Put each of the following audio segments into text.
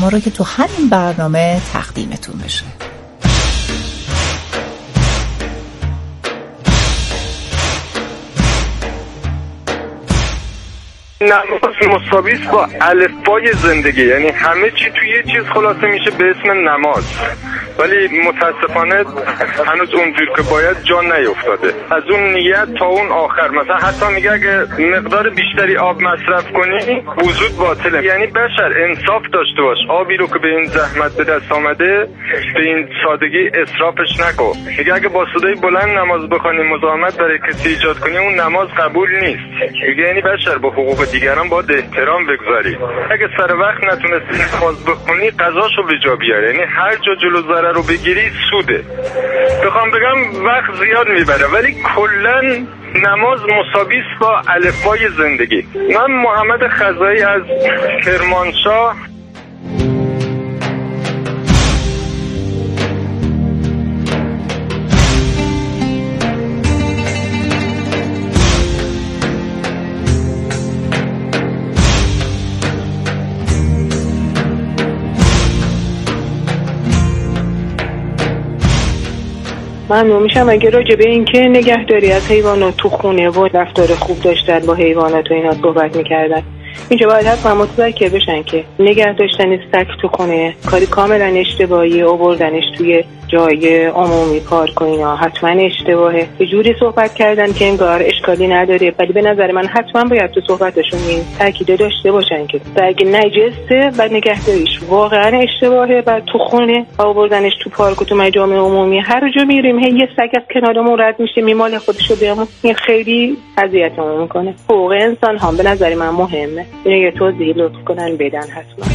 شما رو که تو همین برنامه تقدیمتون بشه. نماز مساوی است با الفبای زندگی، یعنی همه چی توی یه چیز خلاصه میشه به اسم نماز، ولی متاسفانه هنوز اونجور که باید جا نیفتاده. از اون نیت تا اون آخر، مثلا حتی میگه اگه مقدار بیشتری آب مصرف کنی وضوء باطله. یعنی بشر انصاف داشته باش، آبی رو که به این زحمت به دست آمده به این سادگی اسرافش نکن. میگه اگه با صدای بلند نماز بخونی مزاحمت برای کسی ایجاد کنی اون نماز قبول نیست. میگه یعنی بشر با حقوق دیگران باید احترام بگذاری. اگه سر وقت نتونستی نماز بخونی قضاشو به جا بیاری، یعنی هر جا جلو ضرر رو بگیری سوده. بخوام بگم وقت زیاد میبره، ولی کلا نماز مساوی است با الفبای زندگی. من محمد خزایی از کرمانشاه. ممنون میشم اگه راجع به این که نگهداری از حیوانات تو خونه و رفتار خوب داشتن با حیوانات و اینا صحبت میکردن. اینجا باید حتما متذکر بشن که نگه داشتن سگ تو خونه کاری کاملا اشتباهی، آوردنش توی جای عمومی پارک و اینا حتما اشتباهه. یه جوری صحبت کردن که انگار اشکالی نداره، ولی به نظر من حتما باید تو صحبتشون این تاکید داشته باشن که سگ نجسه و نگهداریش واقعا اشتباهه و تو خونه آوردنش تو پارک و تو مجامع عمومی هر جا میریم هی یه سگ از کنارمون رد میشه میماله خودشو بهمون، این خیلی اذیتمون میکنه. حقوق انسان هم به نظر من مهمه. اینو یه توضیح لطف کنن بدن حتما.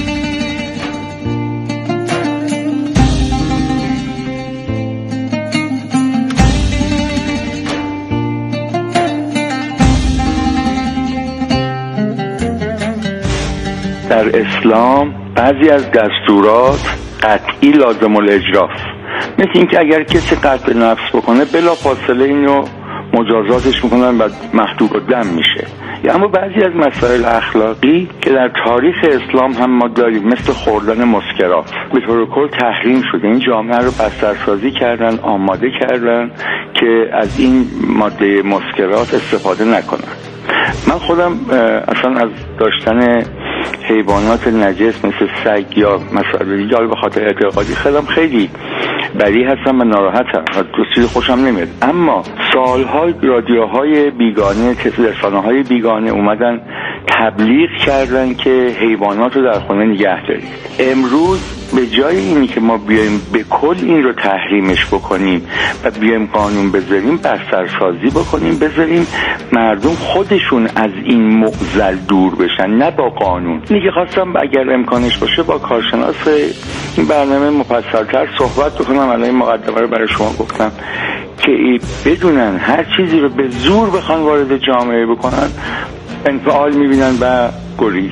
در اسلام بعضی از دستورات قطعی لازم الاجراست، مثل این که اگر کسی قتل نفس بکنه بلا فاصله اینو مجازاتش میکنن و محدود الدم میشه. یا اما بعضی از مسائل اخلاقی که در تاریخ اسلام هم ما داریم، مثل خوردن مسکرات، به طور کل تحریم شده. این جامعه رو بسترسازی کردن، آماده کردن که از این ماده مسکرات استفاده نکنن. من خودم اصلا از داشتن حیوانات نجس مثل سگ یا مسائل دیگه به خاطر اعتقادی خیلی بری هستم و ناراحتم و دوستی خوشم نمیاد. اما سالهای رادیوهای بیگانه، رسانه‌های بیگانه اومدن تبلیغ کردن که حیوانات رو در خونه نگه دارید. امروز به جای اینی که ما بیایم به کل این رو تحریمش بکنیم و بیایم قانون بذاریم، بسترسازی بکنیم، بذاریم مردم خودشون از این معضل دور بشن، نه با قانون. اینی که خواستم اگر امکانش باشه با کارشناس این برنامه مفصل‌تر صحبت بکنم. الان این مقدمه رو برای شما گفتم که بدونن هر چیزی رو به زور بخوان وارد جامعه بکنن انفعال میبینن و گریز.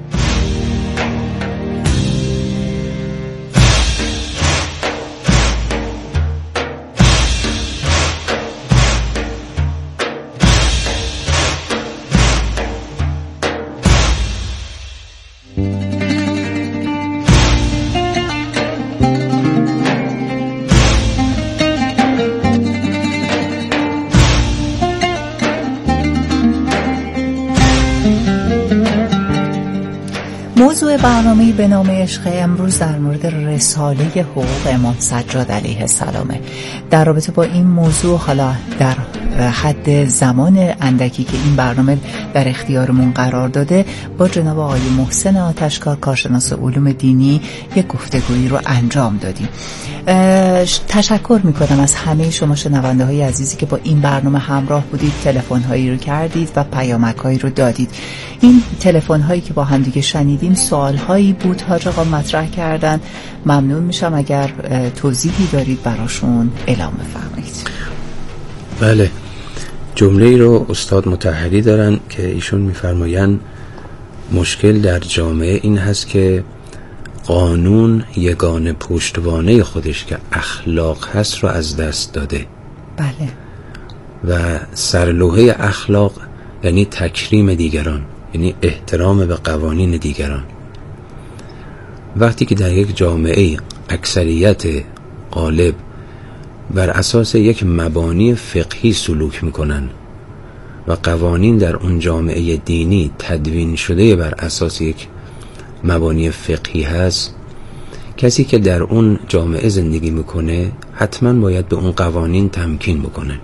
موضوع برنامه به نام عشق امروز در مورد رساله حقوق امام سجاد علیه السلامه. در رابطه با این موضوع حالا در حد زمان اندکی که این برنامه در اختیارمون قرار داده با جناب آقای محسن آتشکار کارشناس علوم دینی یک گفتگویی رو انجام دادیم. تشکر میکنم از همه شما شنونده های عزیزی که با این برنامه همراه بودید، تلفن هایی رو کردید و پیامک هایی رو دادید. این تلفن هایی که با هم دیگه شنیدیم سوال هایی بود حاج آقا مطرح کردن. ممنون میشم اگر توضیحی دارید براشون اعلام بفرمایید. بله، جمله‌ای رو استاد مطهری دارن که ایشون میفرمایند مشکل در جامعه این هست که قانون یگانه پشتوانه خودش که اخلاق هست رو از دست داده. بله. و سرلوحه اخلاق یعنی تکریم دیگران، یعنی احترام به قوانین دیگران. وقتی که در یک جامعه اکثریت غالب بر اساس یک مبانی فقهی سلوک میکنن و قوانین در اون جامعه دینی تدوین شده بر اساس یک مبانی فقهی هست، کسی که در اون جامعه زندگی میکنه حتما باید به اون قوانین تمکین بکنه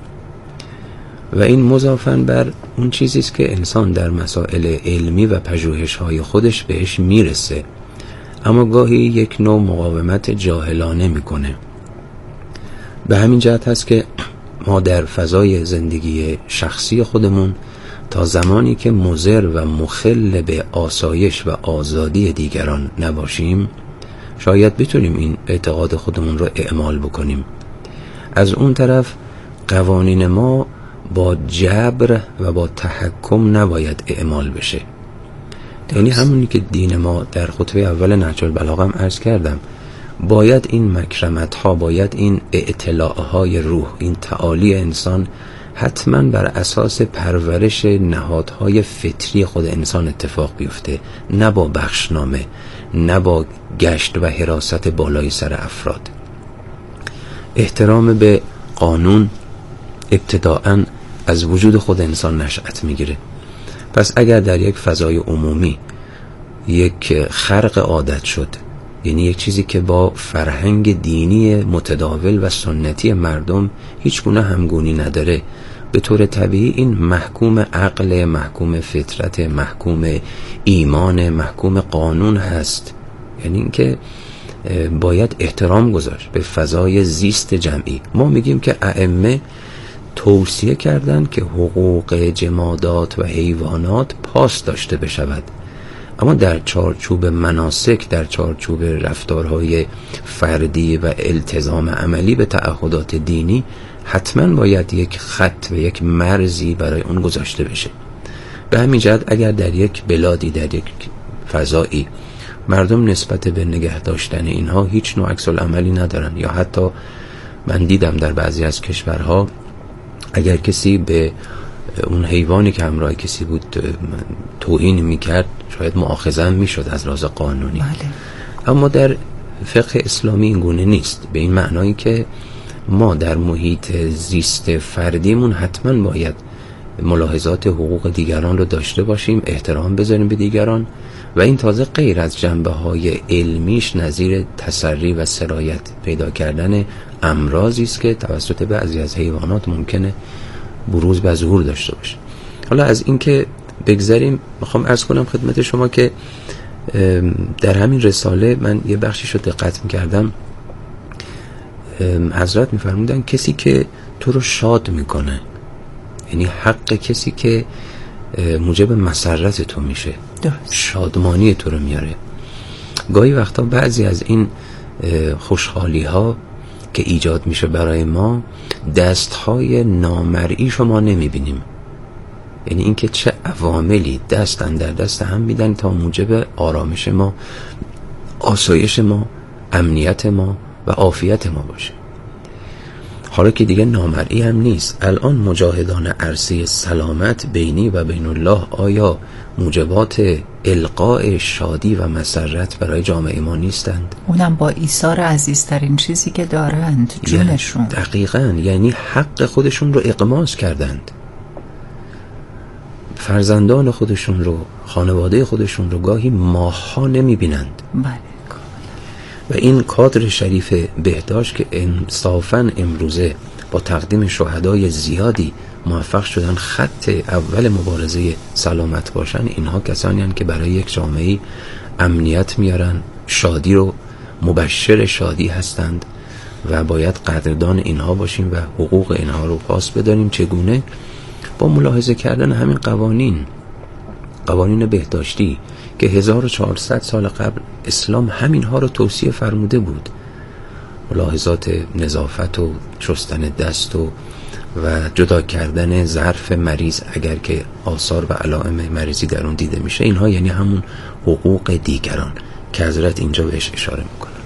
و این مضافاً بر اون چیزی است که انسان در مسائل علمی و پژوهش‌های خودش بهش میرسه، اما گاهی یک نوع مقاومت جاهلانه میکنه. به همین جهت هست که ما در فضای زندگی شخصی خودمون تا زمانی که مضر و مخل به آسایش و آزادی دیگران نباشیم شاید بتونیم این اعتقاد خودمون رو اعمال بکنیم. از اون طرف قوانین ما با جبر و با تحکم نباید اعمال بشه. یعنی همونی که دین ما در خطبه اول نهج البلاغه هم عرض کردم، باید این مکرمت ها، باید این اطلاع های روح، این تعالی انسان حتما بر اساس پرورش نهادهای فطری خود انسان اتفاق بیفته، نه با بخشنامه، نه با گشت و حراست بالای سر افراد. احترام به قانون ابتداءً از وجود خود انسان نشأت میگیره. پس اگر در یک فضای عمومی یک خرق عادت شد، یعنی یک چیزی که با فرهنگ دینی متداول و سنتی مردم هیچ گونه همگونی نداره، به طور طبیعی این محکوم عقل، محکوم فطرت، محکوم ایمان، محکوم قانون هست. یعنی اینکه باید احترام گذاشت به فضای زیست جمعی. ما میگیم که ائمه توصیه کردن که حقوق جمادات و حیوانات پاس داشته بشود، اما در چارچوب مناسک، در چارچوب رفتارهای فردی و التزام عملی به تعهدات دینی حتما باید یک خط و یک مرزی برای اون گذاشته بشه. به همین جهت اگر در یک بلادی، در یک فضایی مردم نسبت به نگه داشتن اینها هیچ نوع عکس العملی ندارن، یا حتی من دیدم در بعضی از کشورها اگر کسی به اون حیوانی که همراه کسی بود توهین میکرد شاید مؤاخذه میشد از لحاظ قانونی. بله. اما اما در فقه اسلامی این گونه نیست، به این معنایی که ما در محیط زیست فردیمون حتما باید ملاحظات حقوق دیگران رو داشته باشیم، احترام بذاریم به دیگران، و این تازه غیر از جنبه‌های علمیش نظیر تسری و سرایت پیدا کردن امراضی است که توسط بعضی از حیوانات ممکنه بروز به ظهور داشته باشه. حالا از این که بگذاریم، میخوام عرض کنم خدمت شما که در همین رساله من یه بخشیشو دقت میکردم، حضرت میفرمودن کسی که تو رو شاد میکنه، یعنی حق کسی که موجب مسرت تو میشه، شادمانی تو رو میاره. گاهی وقتا بعضی از این خوشحالی ها که ایجاد میشه برای ما دستهای نامرئی شما نمیبینیم، یعنی اینکه چه عواملی دستن در دست هم میدن تا موجب آرامش ما، آسایش ما، امنیت ما و عافیت ما باشه. حالا که دیگه نامرئی هم نیست، الان مجاهدان عرصه سلامت بینی و بین الله آیا موجبات القاء شادی و مسرت برای جامعه ما نیستند؟ اونم با ایثار عزیزترین چیزی که دارند، جونشون. دقیقاً، یعنی حق خودشون رو اغماس کردند، فرزندان خودشون رو، خانواده خودشون رو گاهی ماه‌ها نمی‌بینند. بله. و این کادر شریف بهداشت که انصافاً امروزه با تقدیم شهدای زیادی موفق شدن خط اول مبارزه سلامت باشن، اینها کسانی هستند که برای یک جامعه امنیت میارن، شادی رو مبشر شادی هستند و باید قدردان اینها باشیم و حقوق اینها رو پاس بداریم. چگونه؟ با ملاحظه کردن همین قوانین بهداشتی که 1400 سال قبل اسلام همینها رو توصیه فرموده بود، ملاحظات نظافت و شستن دست و جدا کردن ظرف مریض اگر که آثار و علائم مریضی در اون دیده میشه، اینها یعنی همون حقوق دیگران که حضرت اینجا بهش اشاره میکنن.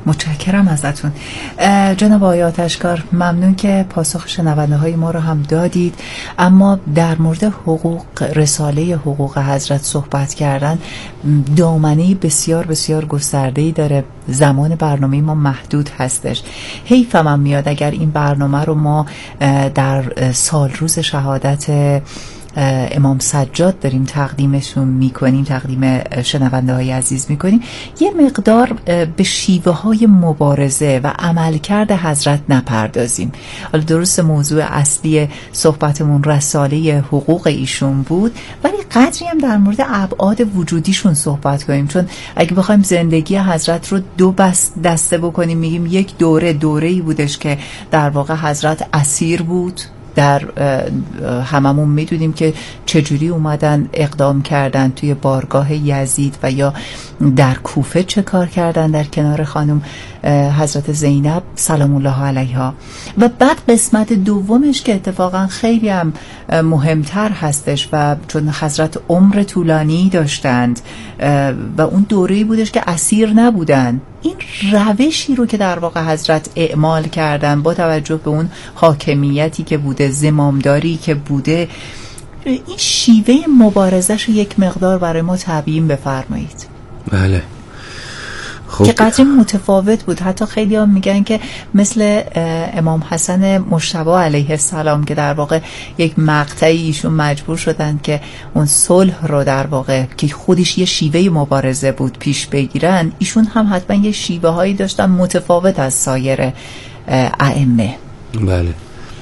متشکرم ازتون جناب آقای آتشکار. ممنون که پاسخ شنونده های ما رو هم دادید. اما در مورد حقوق، رساله حقوق حضرت صحبت کردن دامنه بسیار بسیار گسترده‌ای داره. زمان برنامه ما محدود هستش. حیفم هم میاد اگر این برنامه رو ما در سال روز شهادت امام سجاد داریم تقدیمشون میکنیم، تقدیم شنونده های عزیز میکنیم، یه مقدار به شیوه های مبارزه و عملکرد حضرت نپردازیم. حالا درست موضوع اصلی صحبتمون رساله حقوق ایشون بود، ولی قدری هم در مورد ابعاد وجودیشون صحبت کنیم، چون اگه بخوایم زندگی حضرت رو دو دسته بکنیم، میگیم یک دوره‌ای بودش که در واقع حضرت اسیر بود. در هممون میدونیم که چجوری اومدن اقدام کردن توی بارگاه یزید و یا در کوفه چه کار کردن در کنار خانم حضرت زینب سلام الله علیها. و بعد قسمت دومش که اتفاقا خیلی هم مهمتر هستش و چون حضرت عمر طولانی داشتند و اون دوره‌ای بودش که اسیر نبودن، این روشی رو که در واقع حضرت اعمال کردن با توجه به اون حاکمیتی که بوده، زمامداری که بوده، این شیوه مبارزش رو یک مقدار برای ما تبیین بفرمایید. بله خب. که قدری متفاوت بود. حتی خیلی هم میگن که مثل امام حسن مجتبی علیه السلام که در واقع یک مقطعی ایشون مجبور شدن که اون صلح رو در واقع که خودش یه شیوه مبارزه بود پیش بگیرن، ایشون هم حتما یه شیوه هایی داشتن متفاوت از سایر ائمه. بله،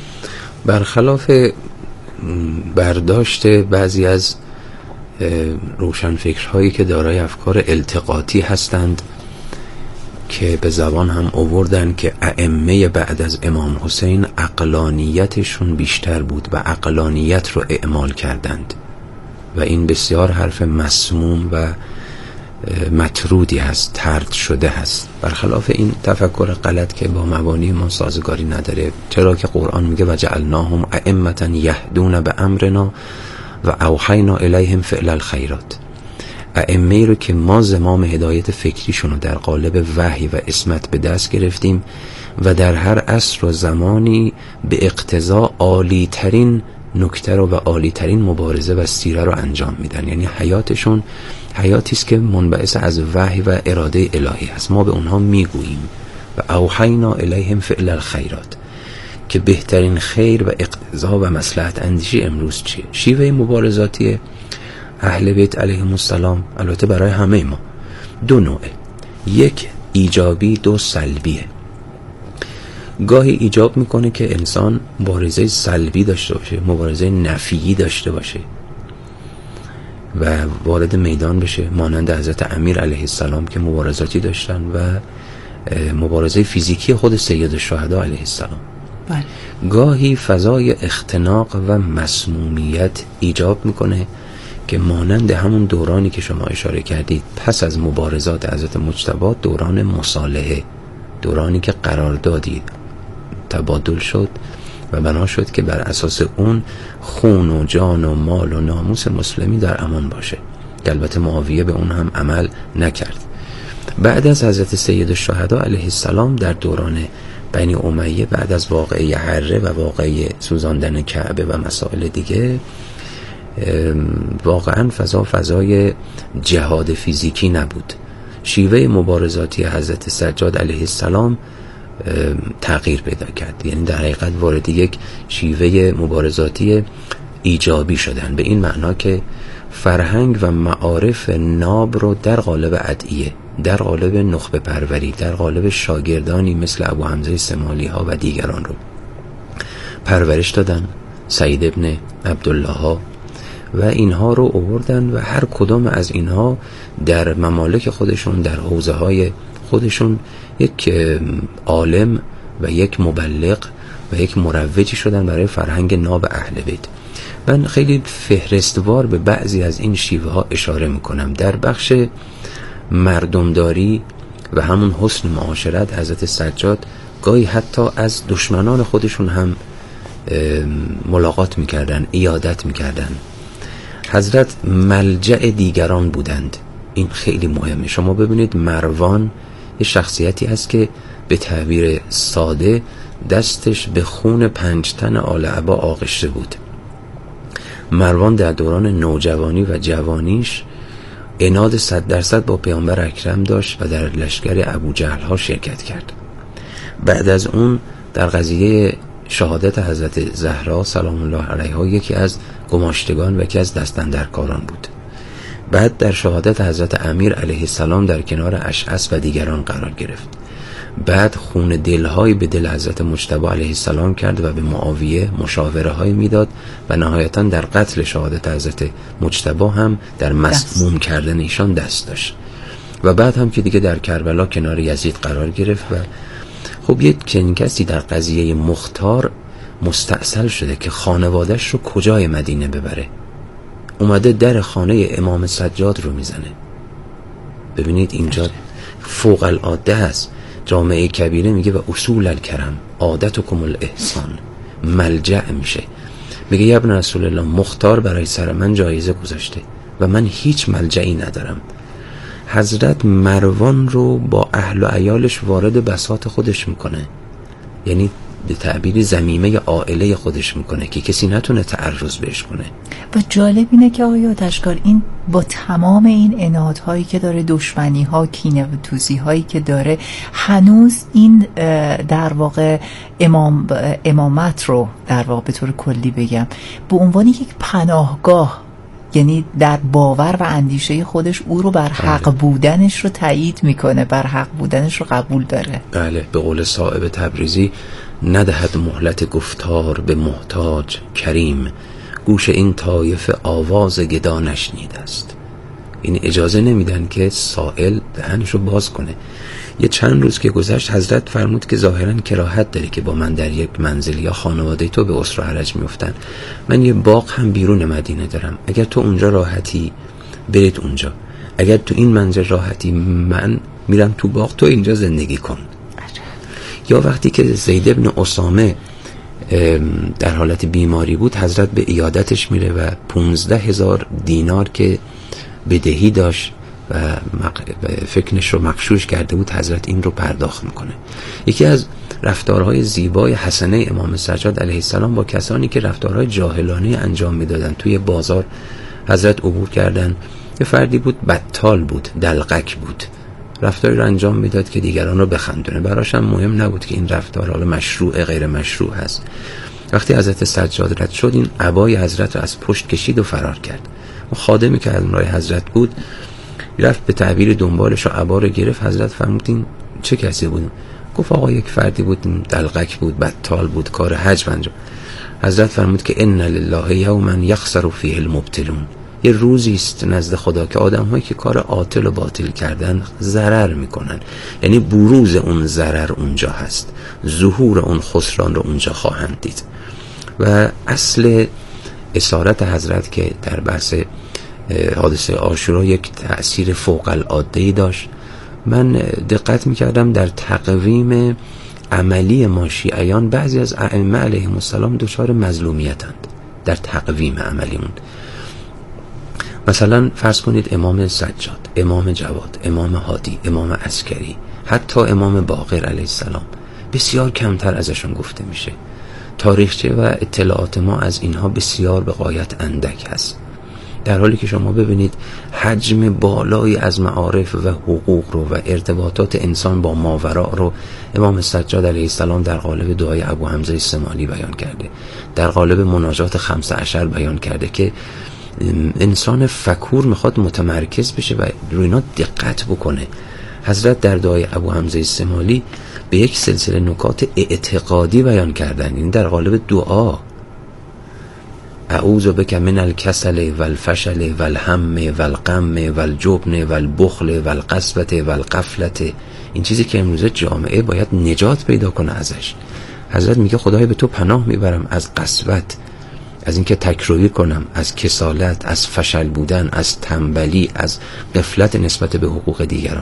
برخلاف برداشت بعضی از روشنفکرهایی که دارای افکار التقاطی هستند که به زبان هم آوردن که ائمه بعد از امام حسین عقلانیتشون بیشتر بود و عقلانیت رو اعمال کردند و این بسیار حرف مسموم و مطرودی هست، طرد شده هست. برخلاف این تفکر غلط که با مبانی ما سازگاری نداره، چرا که قرآن میگه و جعلناهم ائمة یهدون بامرنا و اوحینا الیهم فعل الخیرات. ائمه رو که ما زمام هدایت فکریشون رو در قالب وحی و عصمت به دست گرفتیم و در هر عصر و زمانی به اقتضا عالی ترین نکته رو و عالی ترین مبارزه و سیره رو انجام میدن. یعنی حیاتشون حیاتی است که منبعث از وحی و اراده الهی هست. ما به اونها میگوییم و اوحینا الیهم فعل الخیرات، که بهترین خیر و اقتضا و مصلحت اندیشی امروز چیه. شیوه مبارزاتی اهل بیت علیهم السلام البته برای همه ما دو نوعه، یک ایجابی، دو سلبیه. گاهی ایجاب میکنه که انسان مبارزه سلبی داشته باشه، مبارزه نفیی داشته باشه و وارد میدان بشه، مانند حضرت امیر علیه السلام که مبارزاتی داشتن و مبارزه فیزیکی خود سید الشهدا علیه السلام. گاهی فضای اختناق و مسمومیت ایجاب میکنه که مانند همون دورانی که شما اشاره کردید پس از مبارزات حضرت مجتبی، دوران مصالحه، دورانی که قراردادی تبادل شد و بنا شد که بر اساس اون خون و جان و مال و ناموس مسلمی در امان باشه، که البته معاویه به اون هم عمل نکرد. بعد از حضرت سید الشهدا علیه السلام در دوران بنی امیه، بعد از واقعه حره و واقعه سوزاندن کعبه و مسائل دیگه، واقعا فضای جهاد فیزیکی نبود. شیوه مبارزاتی حضرت سجاد علیه السلام تغییر پیدا کرد، یعنی در حقیقت وارد یک شیوه مبارزاتی ایجابی شدن، به این معنا که فرهنگ و معارف ناب رو در قالب ادعیه، در قالب نخبه پروری، در قالب شاگردانی مثل ابو حمزه سمالی ها و دیگران رو پرورش دادن، سعید ابن عبدالله ها، و اینها رو آوردن و هر کدام از اینها در ممالک خودشون، در حوزه های خودشون یک عالم و یک مبلغ و یک مروجی شدن برای فرهنگ ناب اهل بیت. من خیلی فهرستوار به بعضی از این شیوه ها اشاره میکنم. در بخش مردمداری و همون حسن معاشرت، حضرت سجاد گاهی حتی از دشمنان خودشون هم ملاقات میکردن، عیادت میکردن. حضرت ملجأ دیگران بودند. این خیلی مهمه. شما ببینید مروان یه شخصیتی هست که به تعبیر ساده دستش به خون 5 تن آل عبا آغشته بود. مروان در دوران نوجوانی و جوانیش عناد 100% با پیامبر اکرم داشت و در لشکر ابو جهل ها شرکت کرد. بعد از اون در قضیه شهادت حضرت زهرا سلام الله علیها یکی از گماشتگان و یکی از دستاندرکاران بود. بعد در شهادت حضرت امیر علیه السلام در کنار اشعث و دیگران قرار گرفت. بعد خون دلهایی به دل حضرت مجتبی علیه السلام کرد و به معاویه مشاوره هایی میداد و نهایتا در قتل شهادت حضرت مجتبی هم در مسموم کردن ایشان دست داشت. و بعد هم که دیگه در کربلا کنار یزید قرار گرفت و خب یک چنین کسی در قضیه مختار مستأصل شده که خانوادش رو کجای مدینه ببره. اومده در خانه امام سجاد رو میزنه. ببینید اینجا فوق العاده است. جامعه کبیره میگه و اصول الکرم عادتکم الاحسان، ملجأ میشه. میگه یا ابن رسول الله مختار برای سر من جایزه گذاشته و من هیچ ملجئی ندارم. حضرت مروان رو با اهل و عیالش وارد بساط خودش میکنه، یعنی به تعبیر زمینه عائله خودش میکنه که کسی نتونه تعرض بهش کنه. و جالب اینه که آقای آتشکار این با تمام این عنادهایی که داره، دشمنی ها، کینه و توزی هایی که داره، هنوز این در واقع امامت رو در واقع به طور کلی بگم به عنوان یک پناهگاه، یعنی در باور و اندیشه خودش او رو بر حق بودنش رو تایید میکنه، بر حق بودنش رو قبول داره. بله، به قول صاحب تبریزی ندهد مهلت گفتار به محتاج کریم، گوش این طایف آواز گدا نشنیده است. این اجازه نمیدن که سائل دهنش رو باز کنه. یه چند روز که گذشت حضرت فرمود که ظاهرا کراهت داری که با من در یک منزل یا خانواده تو به اسر و حرج میفتن. من یه باغ هم بیرون مدینه دارم، اگر تو اونجا راحتی برید اونجا، اگر تو این منزل راحتی من میرم تو باغ، تو اینجا زندگی کن. یا وقتی که زید ابن اسامه در حالت بیماری بود حضرت به عیادتش میره و 15,000 دینار که بدهی داشت و فکرش رو مغشوش کرده بود حضرت این رو پرداخت میکنه. یکی از رفتارهای زیبای حسنه امام سجاد علیه السلام با کسانی که رفتارهای جاهلانه انجام میدادن توی بازار حضرت عبور کردن. یه فردی بود بطال بود، دلقک بود، رفتاری رو انجام میداد که دیگران رو بخندونه. براش هم مهم نبود که این رفتار حالا مشروع غیر مشروع هست. وقتی حضرت سجاد رد شد این عبای حضرت رو از پشت کشید و فرار کرد. خادمی که از راه حضرت بود رفت به تعبیر دنبالش و عبا رو گرفت. حضرت فرمودین چه کسی بود؟ گفت آقا یک فردی بود دلقک بود، بطال بود، کار حج انجام. حضرت فرمود که ان لله یوما یخسر فیه المبطلون، یه روزی است نزد خدا که آدم‌هایی که کار عاطل و باطل کردن ضرر میکنن، یعنی بروز اون ضرر اونجا هست، ظهور اون خسران رو اونجا خواهند دید. و اصل اسارت حضرت که در بحث حادثه عاشورا یک تأثیر فوق العاده‌ای داشت. من دقت میکردم در تقویم عملی ما شیعیان بعضی از ائمه علیهم السلام دچار مظلومیتند در تقویم عملیمون. مثلا فرض کنید امام سجاد، امام جواد، امام هادی، امام عسکری، حتی امام باقر علیه السلام بسیار کمتر ازشون گفته میشه. تاریخچه و اطلاعات ما از اینها بسیار به غایت اندک هست، در حالی که شما ببینید حجم بالایی از معارف و حقوق رو و ارتباطات انسان با ماوراء رو امام سجاد علیه السلام در قالب دعای ابو حمزه السمالی بیان کرده، در قالب مناجات 15 بیان کرده که انسان فکور میخواد متمرکز بشه و روی اینا دقت بکنه. حضرت در دعای ابو حمزه السمالی به یک سلسله نکات اعتقادی بیان کردن، این در قالب دعا. اعوذ بک من الکسل والفشل والهم والغم والجبن والبخل والقسوة والغفلة. این چیزی که امروزه جامعه باید نجات پیدا کنه ازش. حضرت میگه خدای به تو پناه میبرم از قسوت، از اینکه تکروی کنم، از کسالت، از فشل بودن، از تنبلی، از غفلت نسبت به حقوق دیگران.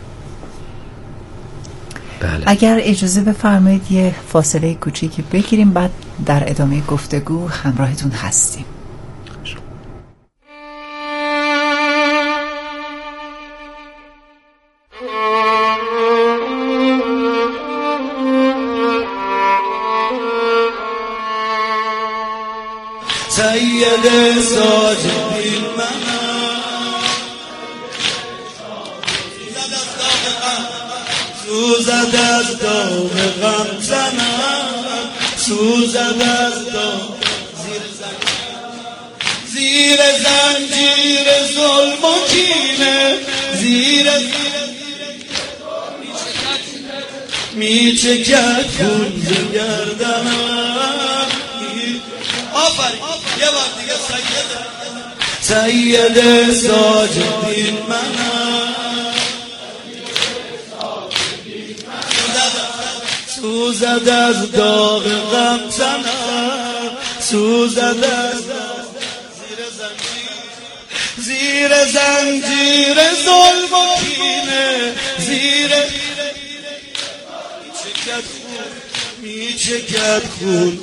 بله. اگر اجازه بفرمایید یه فاصله کوچیکی بگیریم، بعد در ادامه گفتگو همراهتون هستیم. سید ساجدین منم، سوزد از داغ غم زنم، سوزد از داغ زیر زنجیر ظلم و کینه، زیر میچکد خون ز گردنم. آفرین یه بار دیگه سید ساجدین منم، سوزد از داغ غم زنم، سوزد از زیر زنجیر ظلم و کینه، زیر میچکد خون.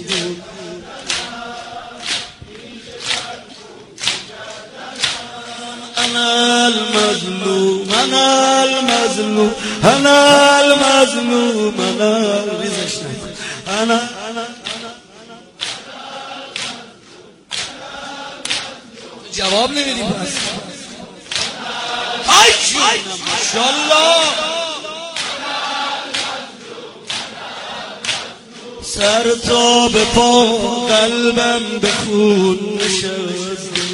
انا المظلوم انا المظلوم انا المظلوم انا جواب نمیدیم پس. ای جونم ماشاءالله. سر تا به پا قلبم به خون نشسته،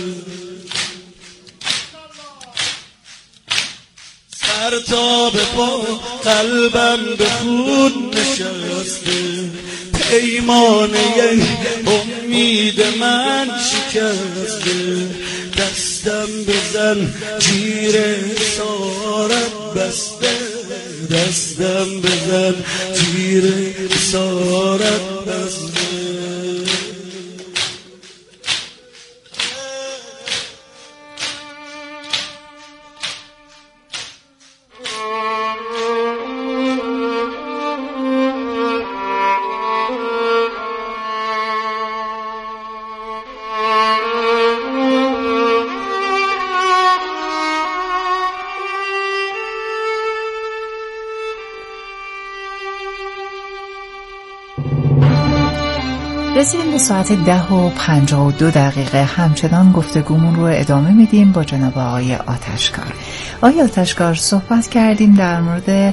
سر تا به پا قلبم به خون نشسته، پیمانه امید من شکسته، دستم بزن جیر اسارت بسته، دستم بزن جیر اسارت بسته. رسیدیم به ساعت 10:52. همچنان گفتگومون رو ادامه میدیم با جناب آقای آتشکار. آقای آتشکار، صحبت کردیم در مورد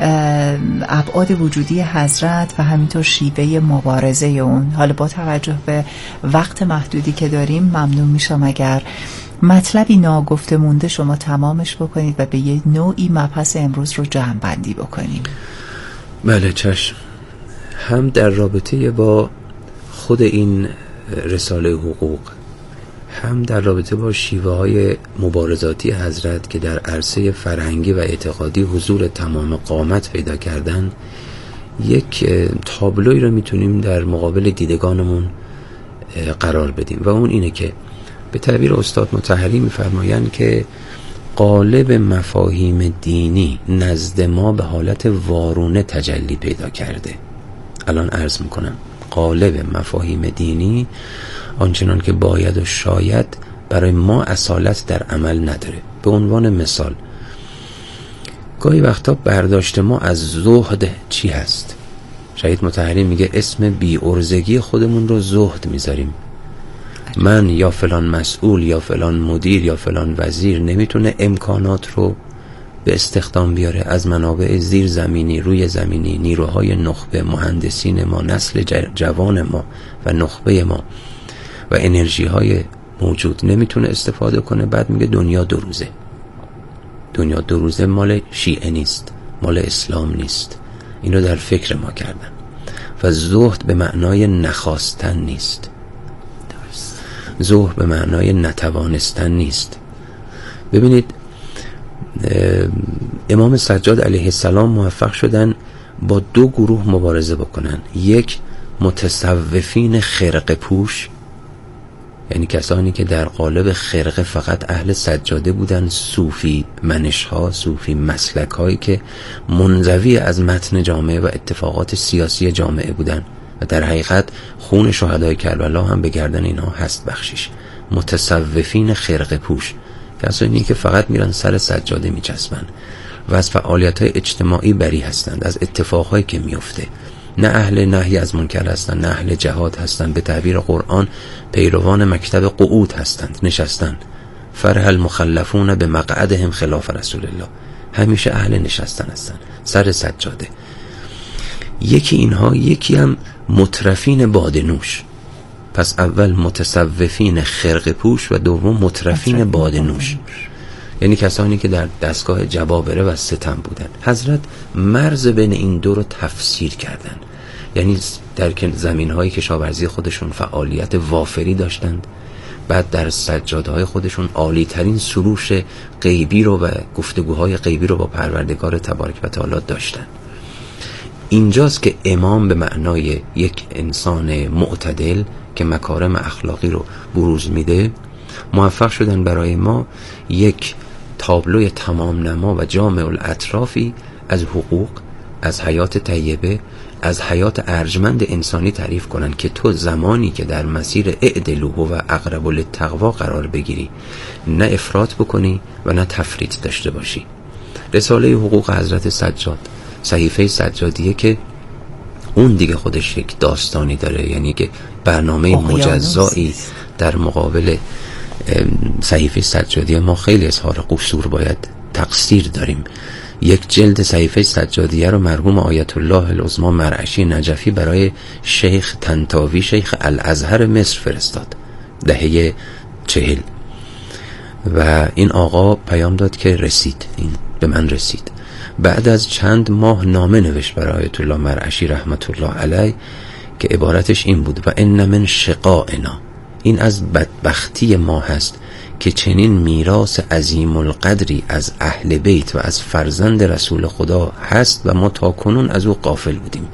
ابعاد وجودی حضرت و همینطور شیوه مبارزه اون. حالا با توجه به وقت محدودی که داریم ممنون میشم اگر مطلبی ناگفته مونده شما تمامش بکنید و به یه نوعی مبحث امروز رو جمع بندی بکنیم. بله چشم. هم در رابطه با خود این رساله حقوق، هم در رابطه با شیوه های مبارزاتی حضرت که در عرصه فرهنگی و اعتقادی حضور تمام قامت پیدا کردن، یک تابلوی رو میتونیم در مقابل دیدگانمون قرار بدیم و اون اینه که به تعبیر استاد مطهری میفرمایند که قالب مفاهیم دینی نزد ما به حالت وارونه تجلی پیدا کرده. الان عرض میکنم قالب مفاهیم دینی آنچنان که باید و شاید برای ما اصالت در عمل نداره. به عنوان مثال گاهی وقتا برداشت ما از زهد چی هست؟ شهید مطهری میگه اسم بی‌عرضگی خودمون رو زهد میذاریم. من یا فلان مسئول یا فلان مدیر یا فلان وزیر نمیتونه امکانات رو به استخدام بیاره از منابع زیر زمینی، روی زمینی، نیروهای نخبه، مهندسین ما، نسل جوان ما و نخبه ما و انرژی های موجود نمیتونه استفاده کنه. بعد میگه دنیا دو روزه. دنیا دو روزه مال شیعه نیست، مال اسلام نیست. اینو در فکر ما کردن. و زهد به معنای نخواستن نیست، زهد به معنای نتوانستن نیست. ببینید امام سجاد علیه السلام موفق شدن با دو گروه مبارزه بکنن. یک متصوفین خرقه پوش، یعنی کسانی که در قالب خرقه فقط اهل سجاده بودن، صوفی منشها، صوفی مسلک هایی که منزوی از متن جامعه و اتفاقات سیاسی جامعه بودن و در حقیقت خون شهدای کربلا هم به گردن اینها هست بخشش. متصوفین خرقه پوش، کسانی که فقط میرن سر سجاده میچسبن و از فعالیت‌های اجتماعی بری هستند، از اتفاقهایی که میفته نه اهل نهی از منکر هستن، نه اهل جهاد هستن، به تعبیر قرآن پیروان مکتب قعود هستند، نشستن. فرح المخلفون به مقعدهم خلاف رسول الله، همیشه اهل نشستن هستن سر سجاده. یکی اینها، یکی هم مترفین بادنوش. پس اول متصوفین خرقه پوش و دوم مترفین بادنوش، یعنی کسانی که در دستگاه جبابره و ستم بودن. حضرت مرز بین این دو رو تفسیر کردن، یعنی در زمین‌های کشاورزی خودشون فعالیت وافری داشتند، بعد در سجادهای خودشون عالی ترین سروش غیبی رو و گفتگوهای غیبی رو با پروردگار تبارک و تعالی داشتن. اینجاست که امام به معنای یک انسان معتدل که مکارم اخلاقی رو بروز میده موفق شدن برای ما یک تابلوی تمام نما و جامع الاطرافی از حقوق، از حیات طیبه، از حیات ارجمند انسانی تعریف کنن که تو زمانی که در مسیر اعدلو و اقرب للتقوا قرار بگیری، نه افراط بکنی و نه تفریط داشته باشی. رساله حقوق حضرت سجاد، صحیفه سجادیه که اون دیگه خودش یک داستانی داره، یعنی که برنامه مجزایی در مقابل صحیفه سجادیه. ما خیلی اظهار قصور باید تقصیر داریم. یک جلد صحیفه سجادیه رو مرحوم آیت الله العظما مرعشی نجفی برای شیخ طنطاوی، شیخ الازهر مصر فرستاد دهه 40 و این آقا پیام داد که رسید، این به من رسید. بعد از چند ماه نامه نوشت برای آیت الله مرعشی رحمت الله علیه که عبارتش این بود: و ان من شقائنا، این از بدبختی ما هست که چنین میراث عظیم القدری از اهل بیت و از فرزند رسول خدا هست و ما تاکنون از او غافل بودیم.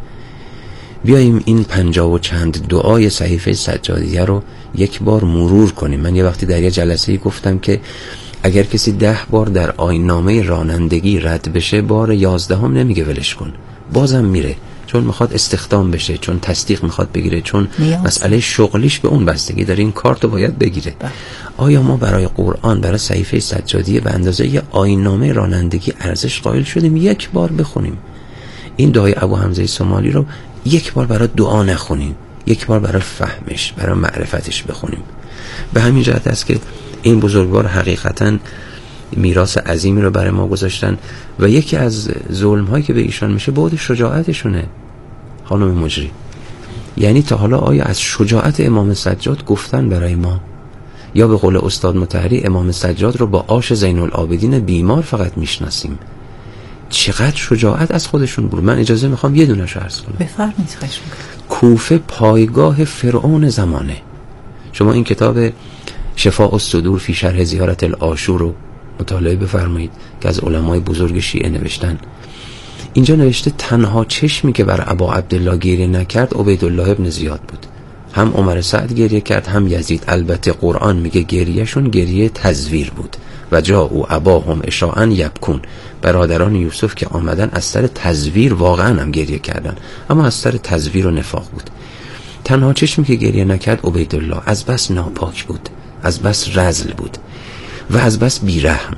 بیاییم این 50 و چند دعای صحیفه سجادیه رو یک بار مرور کنیم. من یه وقتی در یه جلسه گفتم که اگر کسی 10 بار در آیین‌نامه رانندگی رد بشه، بار 11 نمیگه ولش کن، بازم میره، چون میخواد استخدام بشه، چون تصدیق میخواد بگیره، چون مسئله شغلیش به اون بستگی داره، این کارتو باید بگیره. آیا ما برای قرآن، برای صحیفه سجادیه به اندازه یه آیین‌نامه رانندگی ارزش قائل شدیم یک بار بخونیم؟ این دعای ابو حمزه سومالی رو یک بار برای دعا نخونیم، یک بار برای فهمش، برای معرفتش بخونیم. به همین جهت است که این بزرگوار حقیقتاً میراث عظیمی رو برای ما گذاشتن و یکی از ظلم‌هایی که به ایشان میشه بعد شجاعتشونه. خانم مجری، یعنی تا حالا آیا از شجاعت امام سجاد گفتن برای ما؟ یا به قول استاد مطهری امام سجاد رو با آش زین العابدین بیمار فقط میشناسیم؟ چقدر شجاعت از خودشون بود. من اجازه میخوام یه دونش رو عرض کنم. بفرمایید. خواهش میکنم. کوفه پایگاه فرعون زمانه. شما این کتاب شفاء الصدور فی شرح زیارت العاشور رو مطالعه بفرمایید که از علمای بزرگ شیعه نوشتن. اینجا نوشته تنها چشمی که بر ابا عبدالله گریه نکرد عبیدالله ابن زیاد بود. هم عمر سعد گریه کرد، هم یزید. البته قرآن میگه گریهشون گریه تزویر بود و جا او اباهم اشاعا یبکون. برادران یوسف که آمدن از سر تزویر واقعا هم گریه کردن، اما از سر تزویر و نفاق بود. تنها چشمی که گریه نکرد عبیدالله، از بس ناپاک بود، از بس رذل بود و از بس بیرحم.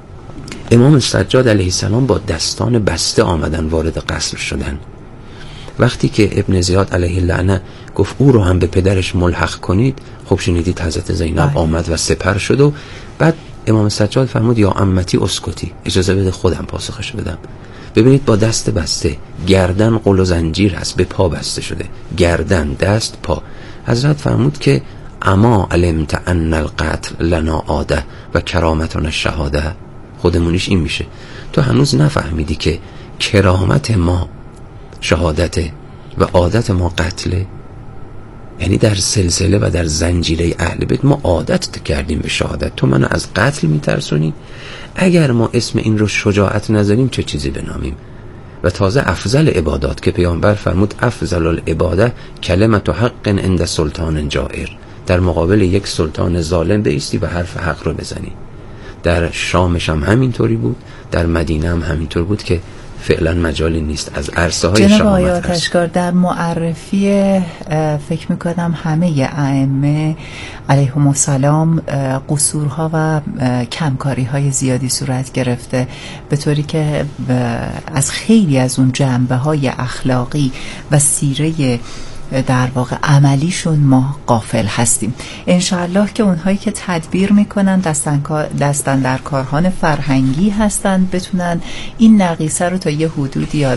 امام سجاد علیه السلام با دستان بسته آمدن وارد قصر شدن. وقتی که ابن زیاد علیه اللعنه گفت او رو هم به پدرش ملحق کنید، خب شنیدید حضرت زینب آمد و سپر شد و بعد امام سجاد فرمود یا عمتی اسکتی، اجازه بده خودم پاسخش بدم. ببینید با دست بسته، گردن قل و زنجیر هست، به پا بسته شده، گردن، دست، پا. حضرت فرمود که اما علمت ان القتل لنا عاده و کرامتنا الشهاده. خودمونیش این میشه، تو هنوز نفهمیدی که کرامت ما شهادته و عادت ما قتله؟ یعنی در سلسله و در زنجیره اهل بیت ما عادت کردیم به شهادت، تو منو از قتل میترسونی؟ اگر ما اسم این رو شجاعت نذاریم چه چیزی بنامیم؟ و تازه افضل عبادات که پیامبر فرمود افضل العباده کلمت حق عند سلطان جائر، در مقابل یک سلطان ظالم بایستی و حرف حق رو بزنی. در شامش هم همینطوری بود، در مدینه هم همینطور بود که فعلا مجالی نیست. از عرصه های جناب شهامت آقای هست. آتشکار، در معرفی فکر میکنم همه ائمه علیهم السلام قصورها و کمکاری های زیادی صورت گرفته، به طوری که از خیلی از اون جنبه های اخلاقی و سیره در واقع عملیشون ما غافل هستیم. انشاءالله که اونهایی که تدبیر میکنن دستن در کارهان فرهنگی هستن بتونن این نقیصه رو تا یه حدودی